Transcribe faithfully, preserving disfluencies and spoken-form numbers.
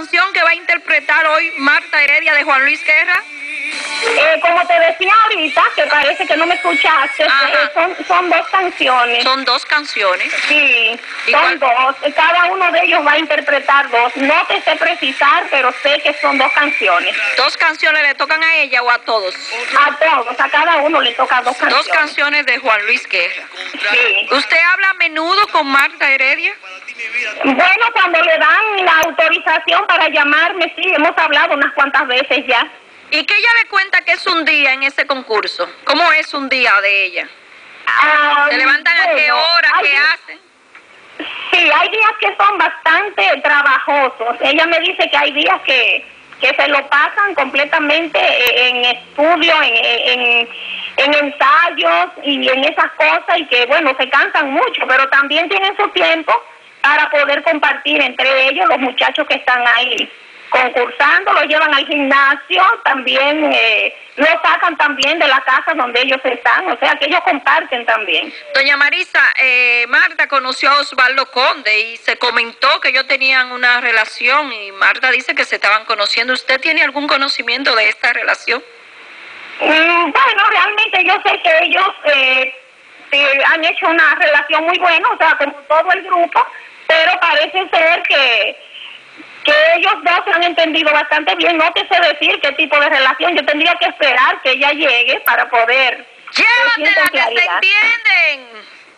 canción que va a interpretar hoy Marta Heredia de Juan Luis Guerra? Eh, como te decía ahorita, que parece que no me escuchaste, eh, son, son dos canciones. Son dos canciones. Sí, son dos. Cada uno de ellos va a interpretar dos. No te sé precisar, pero sé que son dos canciones. ¿Dos canciones le tocan a ella o a todos? A todos, a cada uno le toca dos canciones. Dos canciones de Juan Luis Guerra. Sí. ¿Usted habla a menudo con Marta Heredia? Bueno, cuando le dan la autorización para llamarme, sí, hemos hablado unas cuantas veces ya. ¿Y qué ella le cuenta que es un día en ese concurso? ¿Cómo es un día de ella? Ah, ¿Se levantan bueno, a qué hora? hay, ¿Qué hacen? Sí, hay días que son bastante trabajosos. Ella me dice que hay días que, que se lo pasan completamente en estudio, en, en, en ensayos y en esas cosas, y que, bueno, se cansan mucho, pero también tienen su tiempo para poder compartir entre ellos, los muchachos que están ahí concursando, los llevan al gimnasio, también eh, los sacan también de la casa donde ellos están, o sea que ellos comparten también. Doña Marisa, eh, Marta conoció a Osvaldo Conde y se comentó que ellos tenían una relación y Marta dice que se estaban conociendo. ¿Usted tiene algún conocimiento de esta relación? Mm, bueno, realmente yo sé que ellos eh, eh, han hecho una relación muy buena, o sea, como todo el grupo, pero parece ser que que ellos dos se han entendido bastante bien. No te sé decir qué tipo de relación, yo tendría que esperar que ella llegue para poder... ¡Llévatela, que se entienden!